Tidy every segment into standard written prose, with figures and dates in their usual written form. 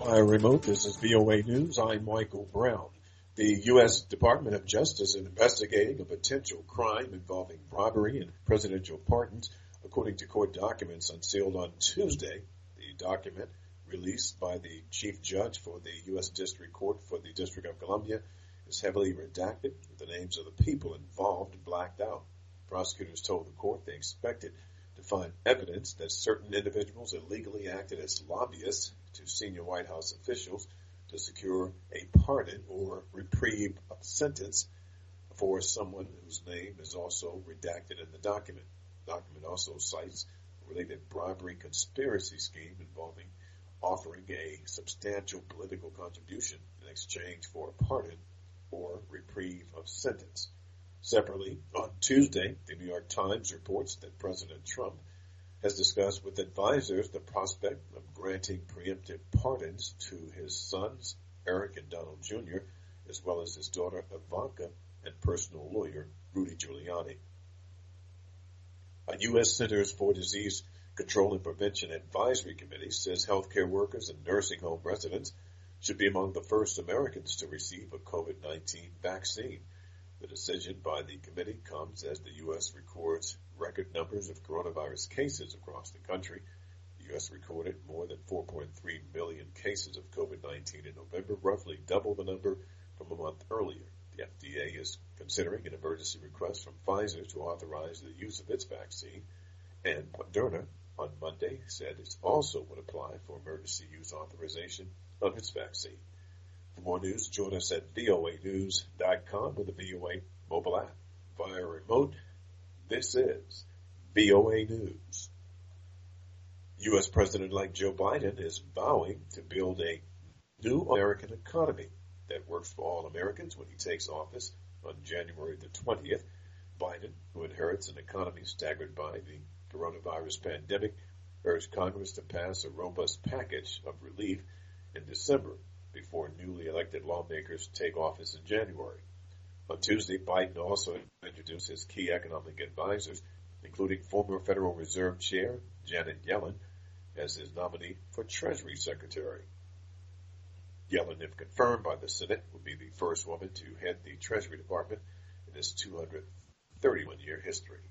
Via remote, this is VOA News. I'm Michael Brown. The U.S. Department of Justice is investigating a potential crime involving bribery and presidential pardons, according to court documents unsealed on Tuesday. The document, released by the chief judge for the U.S. District Court for the District of Columbia, is heavily redacted, with the names of the people involved blacked out. Prosecutors told the court they expected to find evidence that certain individuals illegally acted as lobbyists to senior White House officials to secure a pardon or reprieve of sentence for someone whose name is also redacted in the document. The document also cites a related bribery conspiracy scheme involving offering a substantial political contribution in exchange for a pardon or reprieve of sentence. Separately, on Tuesday, the New York Times reports that President Trump has discussed with advisors the prospect of granting preemptive pardons to his sons, Eric and Donald Jr., as well as his daughter Ivanka and personal lawyer Rudy Giuliani. A U.S. Centers for Disease Control and Prevention Advisory Committee says healthcare workers and nursing home residents should be among the first Americans to receive a COVID-19 vaccine. The decision by the committee comes as the U.S. records record numbers of coronavirus cases across the country. The U.S. recorded more than 4.3 million cases of COVID-19 in November, roughly double the number from a month earlier. The FDA is considering an emergency request from Pfizer to authorize the use of its vaccine, and Moderna on Monday said it also would apply for emergency use authorization of its vaccine. For more news, join us at voanews.com or the VOA mobile app. Via remote, this is VOA News. U.S. President-elect Joe Biden is vowing to build a new American economy that works for all Americans when he takes office on January the 20th. Biden, who inherits an economy staggered by the coronavirus pandemic, urged Congress to pass a robust package of relief in December before newly elected lawmakers take office in January. On Tuesday, Biden also introduced his key economic advisors, including former Federal Reserve Chair Janet Yellen, as his nominee for Treasury Secretary. Yellen, if confirmed by the Senate, will be the first woman to head the Treasury Department in its 231-year history.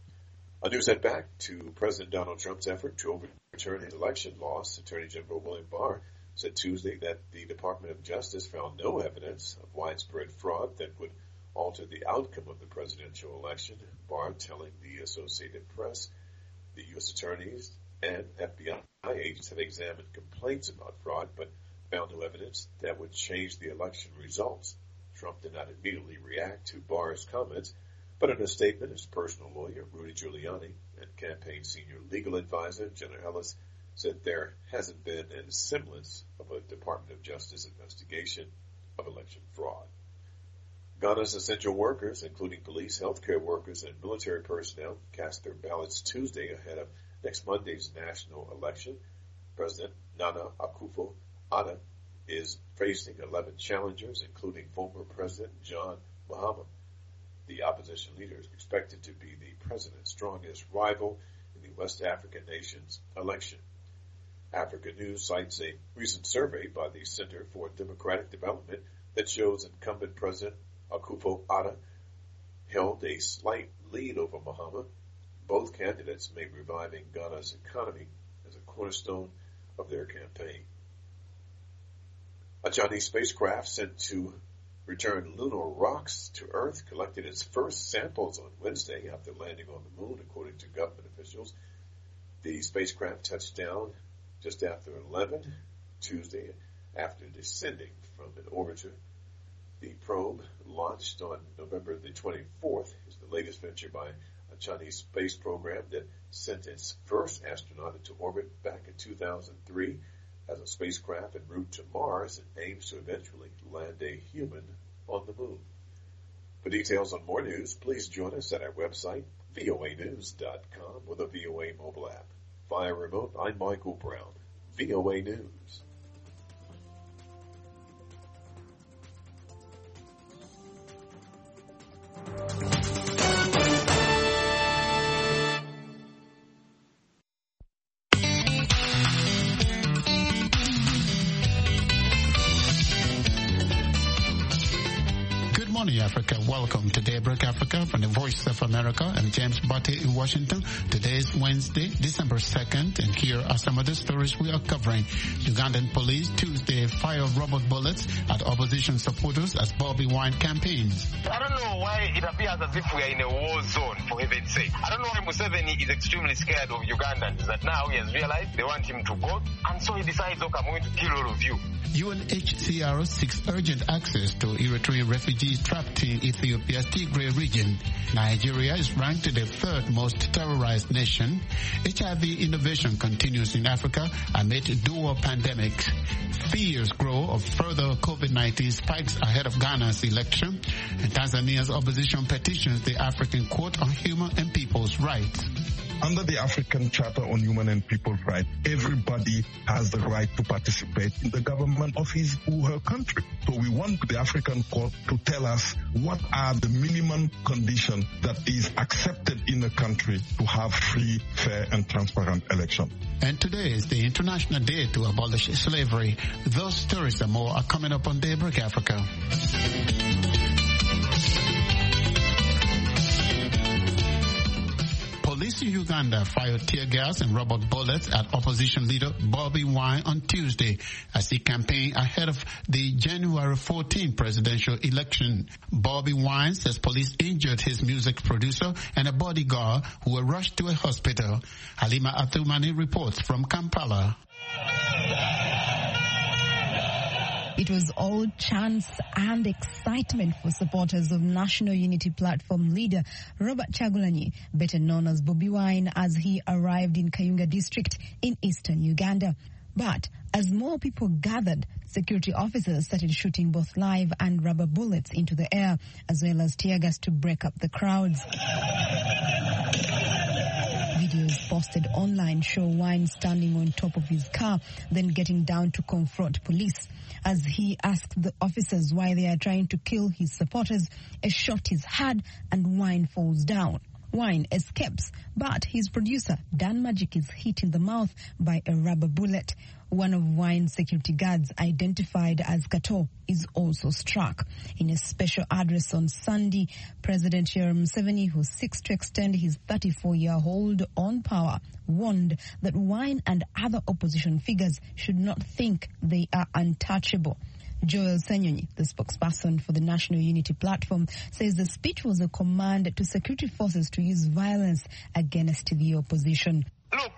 A news head back to President Donald Trump's effort to overturn his election loss. Attorney General William Barr said Tuesday that the Department of Justice found no evidence of widespread fraud that would alter the outcome of the presidential election. Barr telling the Associated Press the U.S. attorneys and FBI agents have examined complaints about fraud, but found no evidence that would change the election results. Trump did not immediately react to Barr's comments, but in a statement, his personal lawyer, Rudy Giuliani, and campaign senior legal advisor, Jenna Ellis, said there hasn't been a semblance of a Department of Justice investigation of election fraud. Ghana's essential workers, including police, healthcare workers, and military personnel, cast their ballots Tuesday ahead of next Monday's national election. President Nana Akufo-Addo is facing 11 challengers, including former President John Mahama. The opposition leader is expected to be the president's strongest rival in the West African nation's election. Africa News cites a recent survey by the Center for Democratic Development that shows incumbent President Akufo-Addo held a slight lead over Mahama. Both candidates made reviving Ghana's economy as a cornerstone of their campaign. A Chinese spacecraft sent to return lunar rocks to Earth collected its first samples on Wednesday after landing on the moon, according to government officials. The spacecraft touched down just after 11 Tuesday after descending from an orbiter. The probe, launched on November the 24th, is the latest venture by a Chinese space program that sent its first astronaut into orbit back in 2003 as a spacecraft en route to Mars and aims to eventually land a human on the moon. For details on more news, please join us at our website, voanews.com, or the VOA mobile app. Via remote, I'm Michael Brown, VOA News. Africa. Welcome to Daybreak Africa from the Voice of America. I'm James Butte in Washington. Today is Wednesday, December 2nd, and here are some of the stories we are covering. Ugandan police Tuesday fired rubber bullets at opposition supporters as Bobi Wine campaigns. I don't know why it appears as if we are in a war zone, for heaven's sake. I don't know why Museveni is extremely scared of Ugandans, that now he has realized they want him to go, and so he decides, okay, I'm going to kill all of you. UNHCR seeks urgent access to Eritrean refugees trapped in Ethiopia's Tigray region. Nigeria is ranked the third most terrorized nation. HIV innovation continues in Africa amid dual pandemics. Fears grow of further COVID-19 spikes ahead of Ghana's election. And Tanzania's opposition petitions the African Court on Human and People's Rights. Under the African Charter on Human and People's Rights, everybody has the right to participate in the government of his or her country. So we want the African Court to tell us what are the minimum conditions that is accepted in a country to have free, fair and transparent election. And today is the International Day to abolish slavery. Those stories and more are coming up on Daybreak Africa. Police in Uganda fired tear gas and rubber bullets at opposition leader Bobi Wine on Tuesday as he campaigned ahead of the January 14 presidential election. Bobi Wine says police injured his music producer and a bodyguard who were rushed to a hospital. Halima Athumani reports from Kampala. It was all chants and excitement for supporters of National Unity Platform leader Robert Kyagulanyi, better known as Bobi Wine, as he arrived in Kayunga district in eastern Uganda. But as more people gathered, security officers started shooting both live and rubber bullets into the air, as well as tear gas to break up the crowds. Videos posted online show Wine standing on top of his car, then getting down to confront police. As he asked the officers why they are trying to kill his supporters, a shot is heard and Wine falls down. Wine escapes, but his producer, Dan Magic, is hit in the mouth by a rubber bullet. One of Wine's security guards, identified as Kato, is also struck. In a special address on Sunday, President Yoweri Museveni, who seeks to extend his 34-year hold on power, warned that Wine and other opposition figures should not think they are untouchable. Joel Senyonyi, the spokesperson for the National Unity Platform, says the speech was a command to security forces to use violence against the opposition. Look,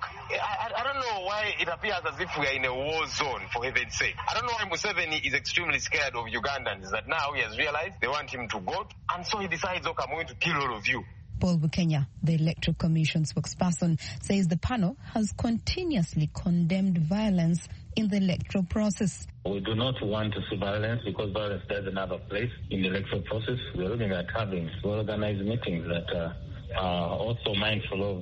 I don't know why it appears as if we are in a war zone, for heaven's sake. I don't know why Museveni is extremely scared of Ugandans, that now he has realized they want him to go, and so he decides, okay, I'm going to kill all of you. Paul Bukenya, the Electoral Commission spokesperson, says the panel has continuously condemned violence in the electoral process. We do not want to see violence because violence doesn't have a place in the electoral process. We're looking at having well-organized meetings that are also mindful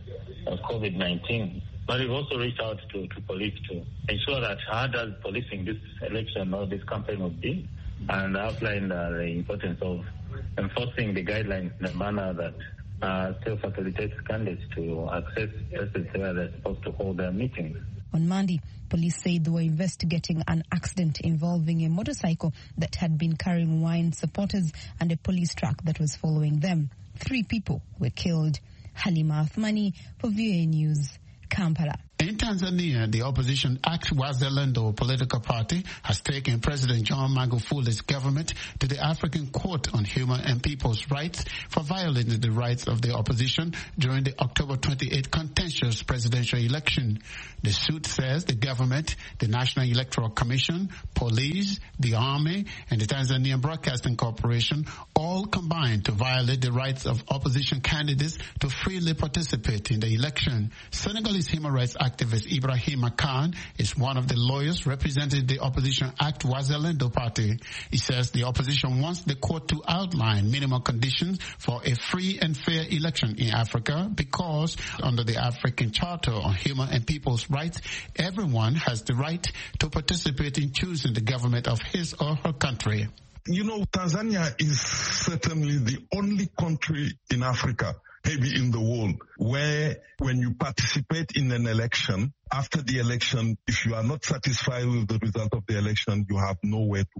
of COVID-19. But we've also reached out to police to ensure that how does policing this election or this campaign would be, and outlined the importance of enforcing the guidelines in a manner that still facilitates candidates to access places where they're supposed to hold their meetings. On Monday, police said they were investigating an accident involving a motorcycle that had been carrying Wine supporters and a police truck that was following them. 3 people were killed. Halima Athumani for VOA News, Kampala. In Tanzania, the opposition ACT Wazalendo political party has taken President John Magufuli's government to the African Court on Human and People's Rights for violating the rights of the opposition during the October 28 contentious presidential election. The suit says the government, the National Electoral Commission, police, the army, and the Tanzanian Broadcasting Corporation all combined to violate the rights of opposition candidates to freely participate in the election. Senegalese human rights activist Ibrahim Khan is one of the lawyers representing the opposition ACT Wazalendo party. He says the opposition wants the court to outline minimum conditions for a free and fair election in Africa because under the African Charter on Human and People's Rights, everyone has the right to participate in choosing the government of his or her country. You know, Tanzania is certainly the only country in Africa, maybe in the world, where when you participate in an election, after the election, if you are not satisfied with the result of the election, you have nowhere to go.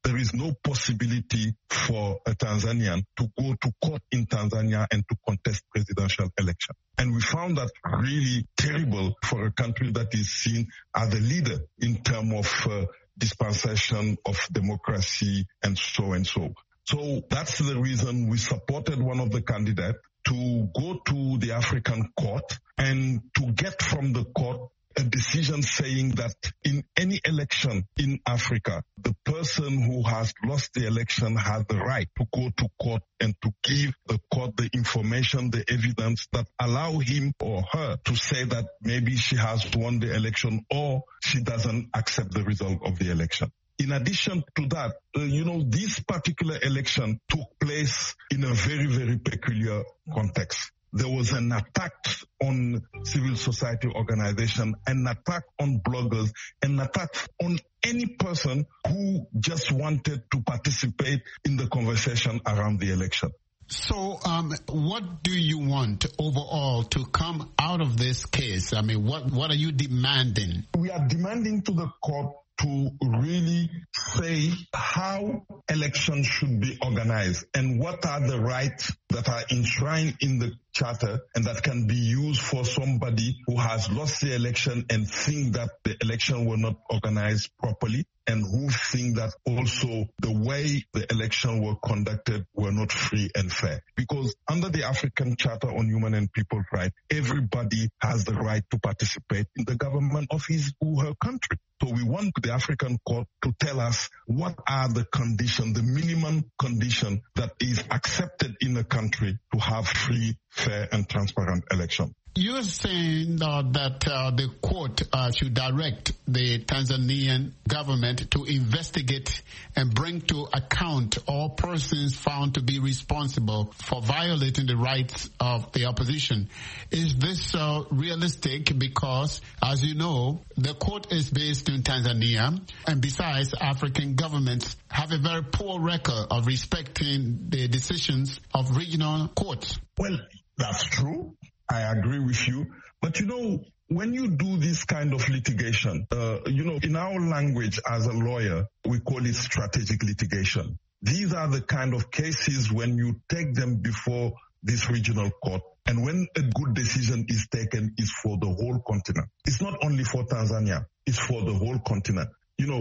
there is no possibility for a Tanzanian to go to court in Tanzania and to contest presidential election. And we found that really terrible for a country that is seen as a leader in terms of dispensation of democracy and so and so. So that's the reason we supported one of the candidates to go to the African court and to get from the court a decision saying that in any election in Africa, the person who has lost the election has the right to go to court and to give the court the information, the evidence that allow him or her to say that maybe she has won the election or she doesn't accept the result of the election. In addition to that, this particular election took place in a very, very peculiar context. There was an attack on civil society organization, an attack on bloggers, an attack on any person who just wanted to participate in the conversation around the election. So what do you want overall to come out of this case? I mean, what are you demanding? We are demanding to the court to really say how elections should be organized and what are the rights that are enshrined in the charter and that can be used for somebody who has lost the election and think that the election were not organized properly and who think that also the way the election were conducted were not free and fair. Because under the African Charter on Human and People's Rights, everybody has the right to participate in the government of his or her country. So we want the African court to tell us what are the conditions, the minimum condition that is accepted in a country to have free, fair and transparent election. You're saying that the court should direct the Tanzanian government to investigate and bring to account all persons found to be responsible for violating the rights of the opposition. Is this realistic? Because, as you know, the court is based in Tanzania, and besides, African governments have a very poor record of respecting the decisions of regional courts. Well, that's true. I agree with you. But when you do this kind of litigation, in our language as a lawyer, we call it strategic litigation. These are the kind of cases when you take them before this regional court and when a good decision is taken, it's for the whole continent. It's not only for Tanzania, it's for the whole continent.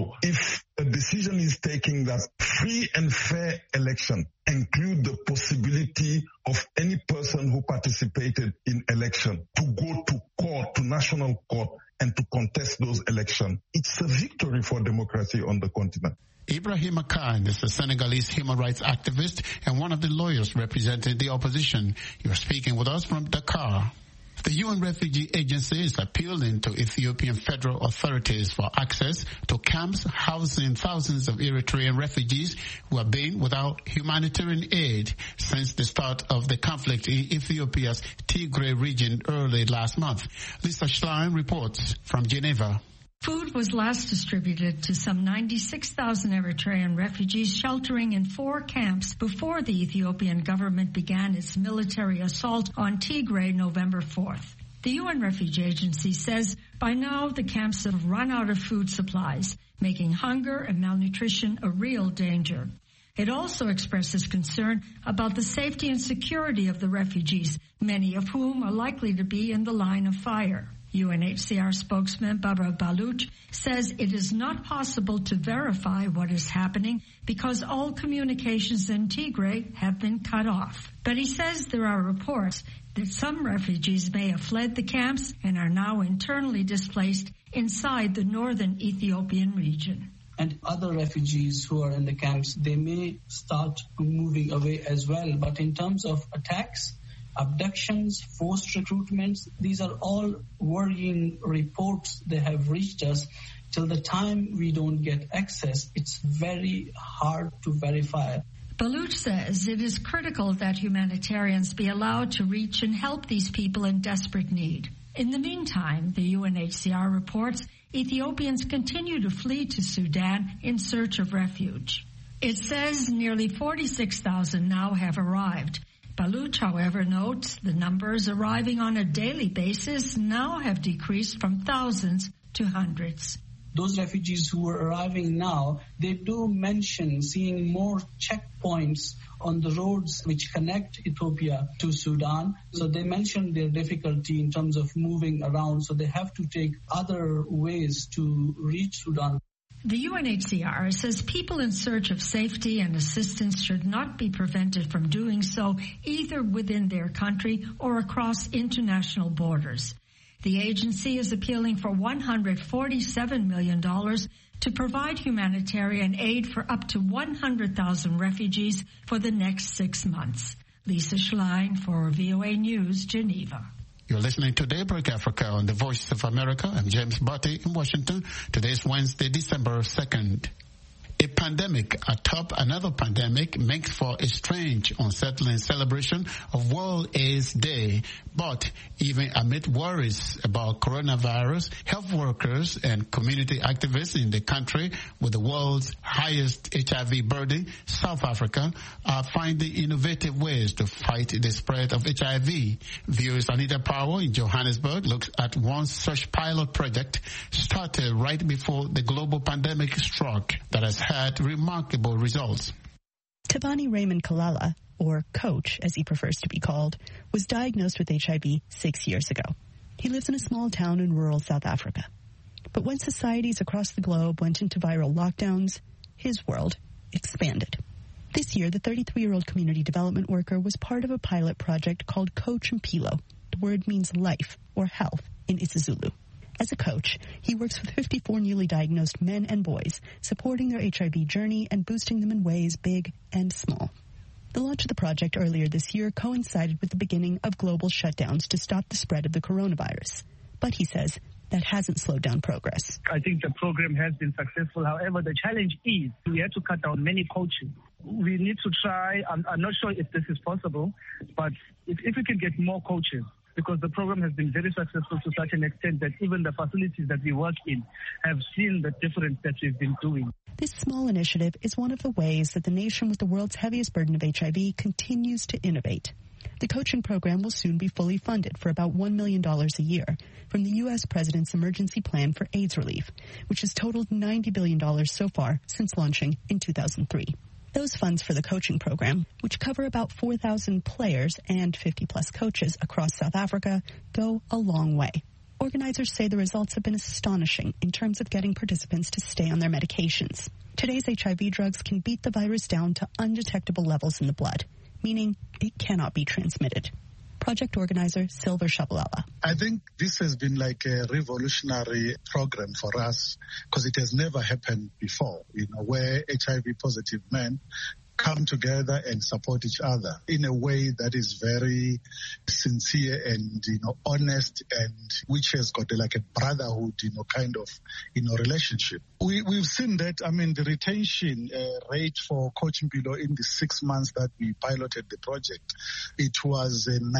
If a decision is taken that free and fair election include the possibility of any person who participated in election to go to court, to national court, and to contest those elections, it's a victory for democracy on the continent. Ibrahima Khan is a Senegalese human rights activist and one of the lawyers representing the opposition. You're speaking with us from Dakar. The UN Refugee Agency is appealing to Ethiopian federal authorities for access to camps housing thousands of Eritrean refugees who have been without humanitarian aid since the start of the conflict in Ethiopia's Tigray region early last month. Lisa Schlein reports from Geneva. Food was last distributed to some 96,000 Eritrean refugees sheltering in 4 camps before the Ethiopian government began its military assault on Tigray November 4th. The UN Refugee Agency says by now the camps have run out of food supplies, making hunger and malnutrition a real danger. It also expresses concern about the safety and security of the refugees, many of whom are likely to be in the line of fire. UNHCR spokesman Barbara Balouch says it is not possible to verify what is happening because all communications in Tigray have been cut off. But he says there are reports that some refugees may have fled the camps and are now internally displaced inside the northern Ethiopian region. And other refugees who are in the camps, they may start moving away as well. But in terms of attacks, abductions, forced recruitments, these are all worrying reports that have reached us. Till the time we don't get access, it's very hard to verify. Balouch says it is critical that humanitarians be allowed to reach and help these people in desperate need. In the meantime, the UNHCR reports Ethiopians continue to flee to Sudan in search of refuge. It says nearly 46,000 now have arrived. Balouch, however, notes the numbers arriving on a daily basis now have decreased from thousands to hundreds. those refugees who are arriving now, they do mention seeing more checkpoints on the roads which connect Ethiopia to Sudan. So they mention their difficulty in terms of moving around. So they have to take other ways to reach Sudan. The UNHCR says people in search of safety and assistance should not be prevented from doing so either within their country or across international borders. The agency is appealing for $147 million to provide humanitarian aid for up to 100,000 refugees for the next 6 months. Lisa Schlein for VOA News, Geneva. You're listening to Daybreak Africa on the Voice of America. I'm James Barty in Washington. Today is Wednesday, December 2nd. A pandemic atop another pandemic makes for a strange, unsettling celebration of World AIDS Day. But even amid worries about coronavirus, health workers and community activists in the country with the world's highest HIV burden, South Africa, are finding innovative ways to fight the spread of HIV. VOA's Anita Powell in Johannesburg looks at one such pilot project started right before the global pandemic struck that has had remarkable results. Tavani Raymond Kalala, or Coach as he prefers to be called, was diagnosed with HIV 6 years ago. He lives in a small town in rural South Africa. But when societies across the globe went into viral lockdowns, his world expanded. This year, the 33-year-old community development worker was part of a pilot project called Coach Mpilo. The word means life or health in isiZulu. As a coach, he works with 54 newly diagnosed men and boys, supporting their HIV journey and boosting them in ways big and small. The launch of the project earlier this year coincided with the beginning of global shutdowns to stop the spread of the coronavirus. But he says that hasn't slowed down progress. I think the program has been successful. However, the challenge is we have to cut down many coaches. We need to try, I'm not sure if this is possible, but if we can get more coaches, because the program has been very successful to such an extent that even the facilities that we work in have seen the difference that we've been doing. This small initiative is one of the ways that the nation with the world's heaviest burden of HIV continues to innovate. The coaching program will soon be fully funded for about $1 million a year from the U.S. President's Emergency Plan for AIDS Relief, which has totaled $90 billion so far since launching in 2003. Those funds for the coaching program, which cover about 4,000 players and 50-plus coaches across South Africa, go a long way. Organizers say the results have been astonishing in terms of getting participants to stay on their medications. Today's HIV drugs can beat the virus down to undetectable levels in the blood, meaning it cannot be transmitted. Project organizer Silver Shabalala. I think this has been like a revolutionary program for us because it has never happened before, where HIV positive men come together and support each other in a way that is very sincere and, honest, and which has got like a brotherhood, kind of, relationship. We've seen that, the retention rate for Coach Mpilo in the 6 months that we piloted the project, it was a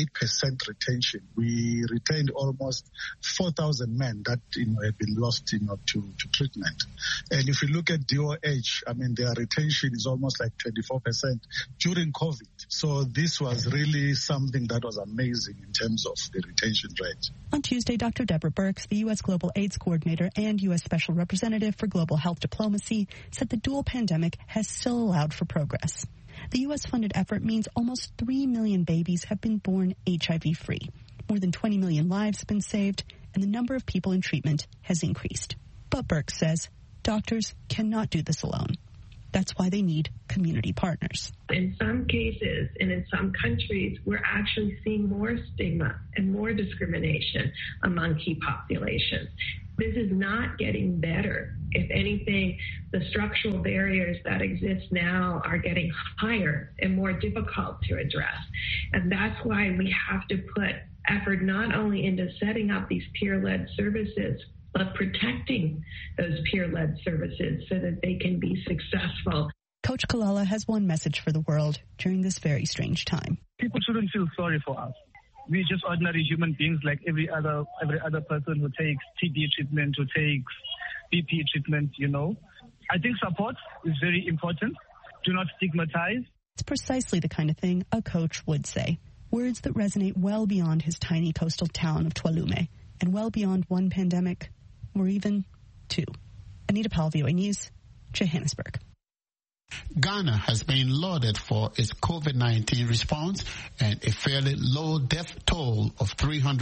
98% retention. We retained almost 4,000 men that, had been lost, to treatment. And if you look at DOH, their retention is almost like 24% during COVID. So this was really something that was amazing in terms of the retention rate. On Tuesday, Dr. Deborah Birx, the U.S. Global AIDS Coordinator and U.S. Special Representative for Global Health Diplomacy, said the dual pandemic has still allowed for progress. The U.S.-funded effort means almost 3 million babies have been born HIV-free. More than 20 million lives have been saved, and the number of people in treatment has increased. But Birx says doctors cannot do this alone. That's why they need community partners. In some cases and in some countries, we're actually seeing more stigma and more discrimination among key populations. This is not getting better. If anything, the structural barriers that exist now are getting higher and more difficult to address. And that's why we have to put effort not only into setting up these peer-led services, but protecting those peer-led services so that they can be successful. Coach Kalala has one message for the world during this very strange time. People shouldn't feel sorry for us. We're just ordinary human beings like every other person who takes TB treatment, who takes BP treatment, I think support is very important. Do not stigmatize. It's precisely the kind of thing a coach would say. Words that resonate well beyond his tiny coastal town of Twalume and well beyond one pandemic or even too. Anita Powell, VOA News, Johannesburg. Ghana has been lauded for its COVID-19 response and a fairly low death toll of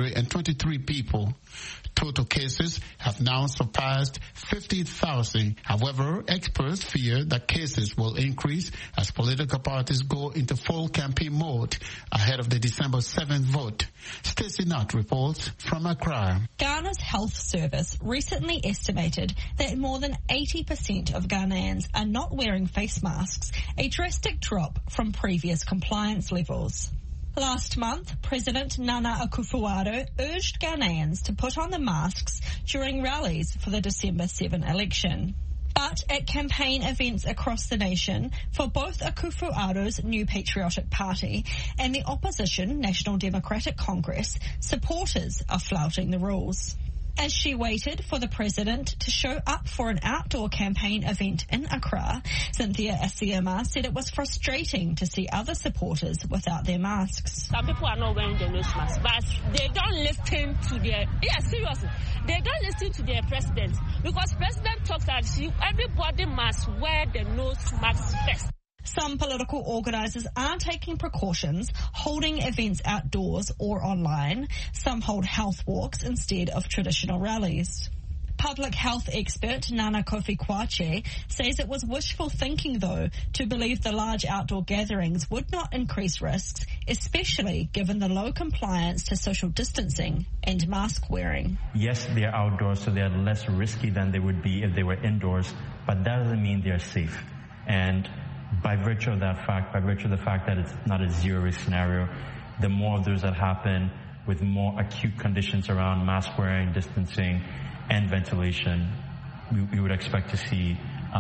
323 people. Total cases have now surpassed 50,000. However, experts fear that cases will increase as political parties go into full campaign mode ahead of the December 7th vote. Stacey Nutt reports from Accra. Ghana's health service recently estimated that more than 80% of Ghanaians are not wearing face masks, a drastic drop from previous compliance levels. Last month, President Nana Akufo-Addo urged Ghanaians to put on the masks during rallies for the December 7 election. But at campaign events across the nation for both Akufo-Addo's New Patriotic Party and the opposition National Democratic Congress, supporters are flouting the rules. As she waited for the president to show up for an outdoor campaign event in Accra, Cynthia Asiema said it was frustrating to see other supporters without their masks. Some people are not wearing their nose masks, but they don't listen to seriously, they don't listen to their president, because president talks that everybody must wear the nose mask first. Some political organisers are taking precautions, holding events outdoors or online. Some hold health walks instead of traditional rallies. Public health expert Nana Kofi Kwache says it was wishful thinking, though, to believe the large outdoor gatherings would not increase risks, especially given the low compliance to social distancing and mask wearing. Yes, they are outdoors, so they are less risky than they would be if they were indoors, but that doesn't mean they are safe. And by virtue of that fact, by virtue of the fact that it's not a zero-risk scenario, the more of those that happen with more acute conditions around mask wearing, distancing, and ventilation, we would expect to see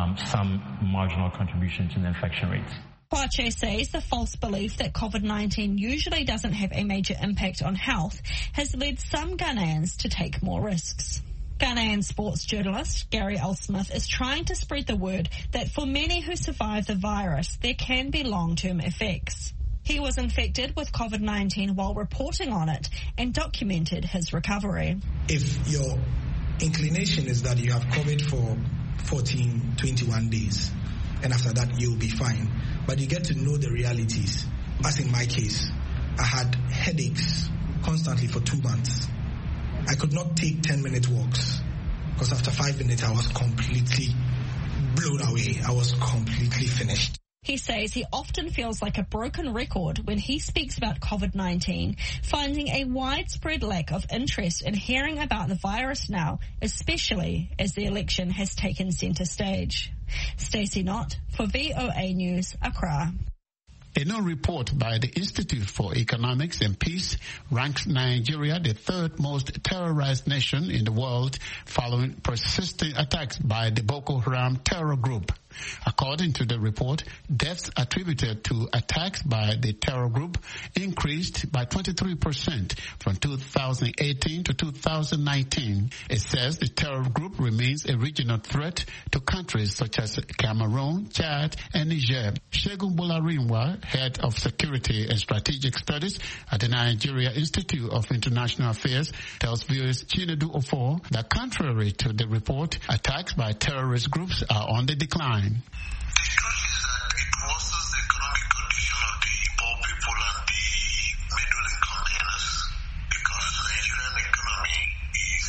some marginal contribution to the infection rates. Kwache says the false belief that COVID-19 usually doesn't have a major impact on health has led some Ghanaians to take more risks. Ghanaian sports journalist Gary L. Smith is trying to spread the word that for many who survive the virus, there can be long-term effects. He was infected with COVID-19 while reporting on it and documented his recovery. If your inclination is that you have COVID for 14, 21 days, and after that you'll be fine, but you get to know the realities. As in my case, I had headaches constantly for 2 months. I could not take 10-minute walks because after 5 minutes I was completely blown away. I was completely finished. He says he often feels like a broken record when he speaks about COVID-19, finding a widespread lack of interest in hearing about the virus now, especially as the election has taken centre stage. Stacey Nutt for VOA News, Accra. A new report by the Institute for Economics and Peace ranks Nigeria the third most terrorized nation in the world following persistent attacks by the Boko Haram terror group. According to the report, deaths attributed to attacks by the terror group increased by 23% from 2018 to 2019. It says the terror group remains a regional threat to countries such as Cameroon, Chad, and Niger. Segun Bolarinwa, head of security and strategic studies at the Nigeria Institute of International Affairs, tells viewers Chinedu Ofor that contrary to the report, attacks by terrorist groups are on the decline. The truth is that it worsens the economic condition of the poor people and the middle-income earners, because the Nigerian economy is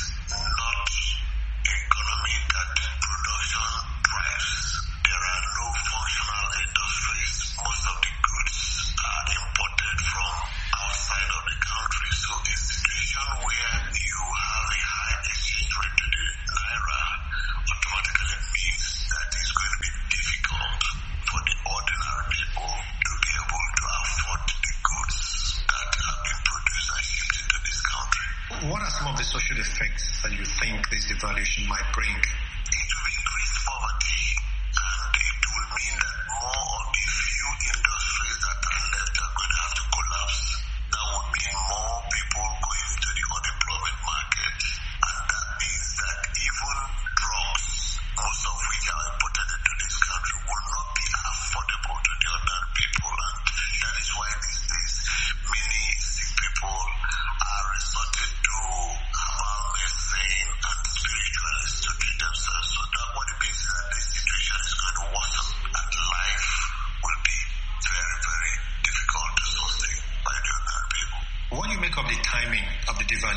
not an economy that production drives. There are no functional industries. Most of the goods are imported from outside of the country. So a situation where you have a high exchange rate to the naira automatically means that it's going to be difficult for the ordinary people to be able to afford the goods that have been produced and shipped into this country. What are some of the social effects that you think this devaluation might bring? It will increase poverty, and it will mean that more of the few industries that are left are going to have to collapse. That would mean more people going into the unemployment market, and that means that even drugs, most of which are imported into this country, will not be affordable to the ordinary people, and that is why these days many sick people are resorting to herbal medicine and spiritualists to treat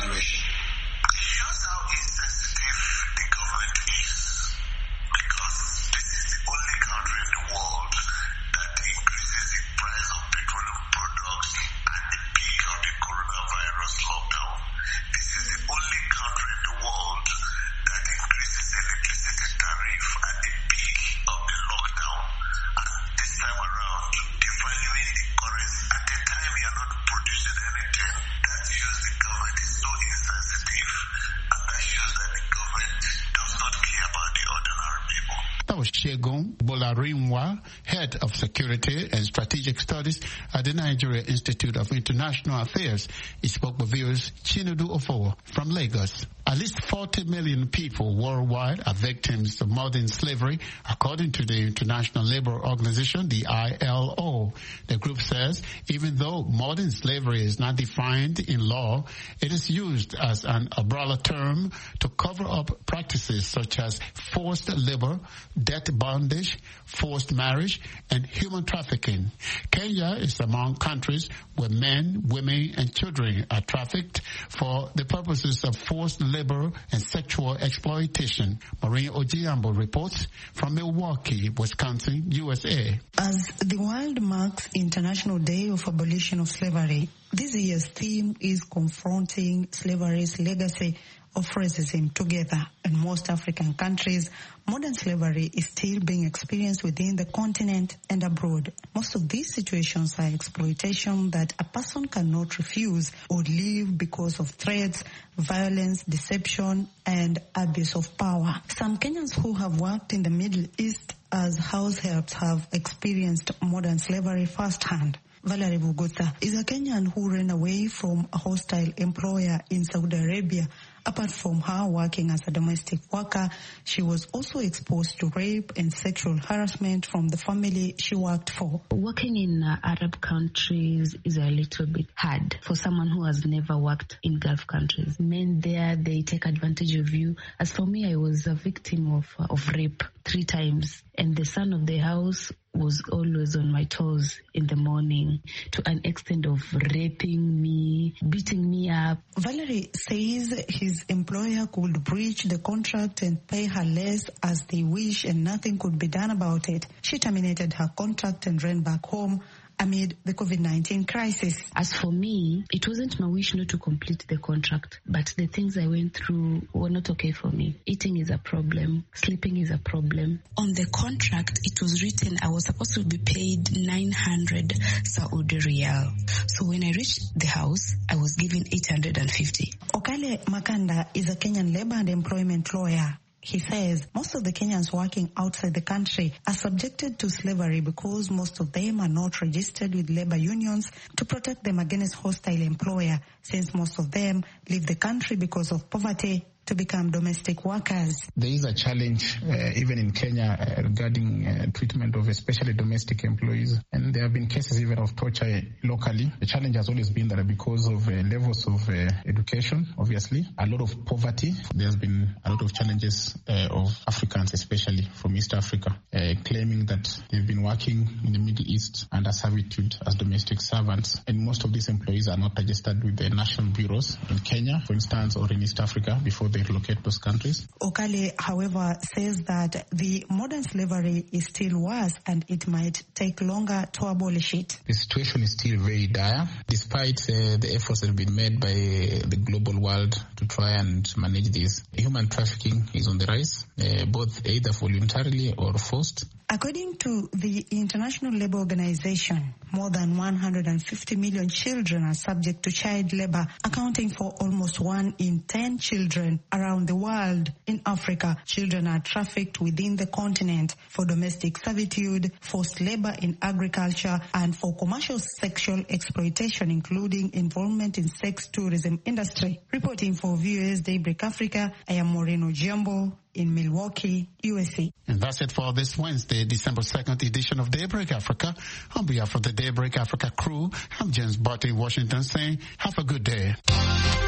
evaluation? It shows how insensitive the government is, because this is the only country in the world that increases the price of petroleum products at the peak of the coronavirus lockdown. This is the only country in the world that increases electricity tariff at the peak of the lockdown. And this time around, devaluing the currency at a time you're not producing anything, that shows the government is so insensitive, and that shows that the government does not care about the ordinary people. That was Shegun Bolarinwa, Head of Security and Strategic Studies at the Nigeria Institute of International Affairs. He spoke with viewers Chinedu Ofo from Lagos. At least 40 million people worldwide are victims of modern slavery, according to the International Labour Organization, the ILO. The group says even though modern slavery is not defined in law, it is used as an umbrella term to cover up practices such as forced labour, debt bondage, forced marriage, and human trafficking. Kenya is among countries where men, women, and children are trafficked for the purposes of forced labor and sexual exploitation. Maureen Ojiambo reports from Milwaukee, Wisconsin, USA. As the world marks International Day of Abolition of Slavery, this year's theme is confronting slavery's legacy of racism together. In most African countries, modern slavery is still being experienced within the continent and abroad. Most of these situations are exploitation that a person cannot refuse or leave because of threats, violence, deception, and abuse of power. Some Kenyans who have worked in the Middle East as house helps have experienced modern slavery firsthand. Valerie Bugutha is a Kenyan who ran away from a hostile employer in Saudi Arabia. Apart from her working as a domestic worker, she was also exposed to rape and sexual harassment from the family she worked for. Working in Arab countries is a little bit hard for someone who has never worked in Gulf countries. Men there, they take advantage of you. As for me, I was a victim of rape 3 times, and the son of the house was always on my toes in the morning, to an extent of raping me, beating me up. Valerie says his employer could breach the contract and pay her less as they wish, and nothing could be done about it. She terminated her contract and ran back home amid the COVID-19 crisis. As for me, it wasn't my wish not to complete the contract, but the things I went through were not okay for me. Eating is a problem. Sleeping is a problem. On the contract, it was written I was supposed to be paid 900 Saudi Riyal. So when I reached the house, I was given 850. Okale Makanda is a Kenyan labor and employment lawyer. He says most of the Kenyans working outside the country are subjected to slavery because most of them are not registered with labor unions to protect them against hostile employer, since most of them leave the country because of poverty to become domestic workers. There is a challenge even in Kenya regarding treatment of especially domestic employees, and there have been cases even of torture locally. The challenge has always been that because of levels of education, obviously, a lot of poverty, there's been a lot of challenges of Africans, especially from East Africa, claiming that they've been working in the Middle East under servitude as domestic servants, and most of these employees are not registered with the national bureaus in Kenya, for instance, or in East Africa before they relocate those countries. Okale, however, says that the modern slavery is still worse and it might take longer to abolish it. The situation is still very dire, despite the efforts that have been made by the global world to try and manage this. Human trafficking is on the rise, both either voluntarily or forced. According to the International Labour Organization, more than 150 million children are subject to child labor, accounting for almost 1 in 10 children around the world. In Africa, children are trafficked within the continent for domestic servitude, forced labor in agriculture, and for commercial sexual exploitation, including involvement in sex tourism industry. Reporting for VOA Daybreak Africa, I am Maureen Ojiambo in Milwaukee, USA. And that's it for this Wednesday, December 2nd edition of Daybreak Africa. On behalf of the Daybreak Africa crew, I'm James Barty in Washington saying, have a good day.